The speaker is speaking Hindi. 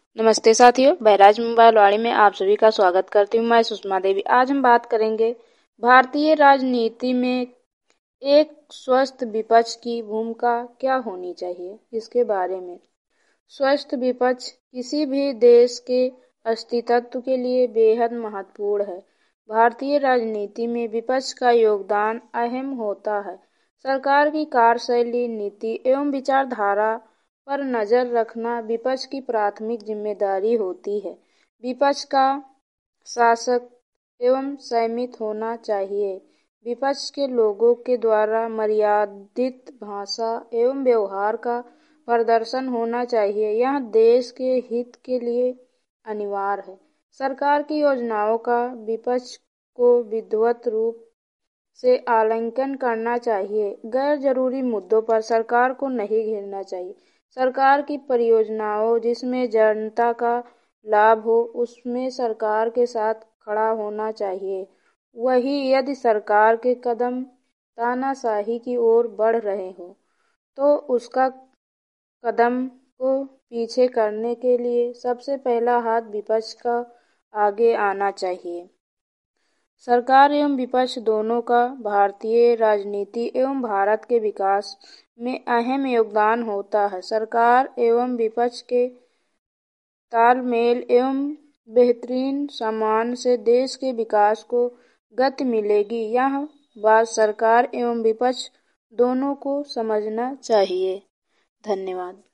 नमस्ते साथियों, बहराइच मोबाइल वाणी में आप सभी का स्वागत करती हूँ। मैं सुषमा देवी। आज हम बात करेंगे भारतीय राजनीति में एक स्वस्थ विपक्ष की भूमिका क्या होनी चाहिए, इसके बारे में। स्वस्थ विपक्ष किसी भी देश के अस्तित्व के लिए बेहद महत्वपूर्ण है। भारतीय राजनीति में विपक्ष का योगदान अहम होता है। सरकार की कार्यशैली, नीति एवं विचारधारा पर नजर रखना विपक्ष की प्राथमिक जिम्मेदारी होती है। विपक्ष का शासक एवं संयमित होना चाहिए। विपक्ष के लोगों के द्वारा मर्यादित भाषा एवं व्यवहार का प्रदर्शन होना चाहिए। यह देश के हित के लिए अनिवार्य है। सरकार की योजनाओं का विपक्ष को विधिवत रूप से आलंकन करना चाहिए। गैर जरूरी मुद्दों पर सरकार को नहीं घेरना चाहिए। सरकार की परियोजनाओं जिसमें जनता का लाभ हो, उसमें सरकार के साथ खड़ा होना चाहिए। वही यदि सरकार के कदम तानाशाही की ओर बढ़ रहे हो तो उसका कदम को पीछे करने के लिए सबसे पहला हाथ विपक्ष का आगे आना चाहिए। सरकार एवं विपक्ष दोनों का भारतीय राजनीति एवं भारत के विकास में अहम योगदान होता है। सरकार एवं विपक्ष के तालमेल एवं बेहतरीन सम्मान से देश के विकास को गति मिलेगी। यह बात सरकार एवं विपक्ष दोनों को समझना चाहिए। धन्यवाद।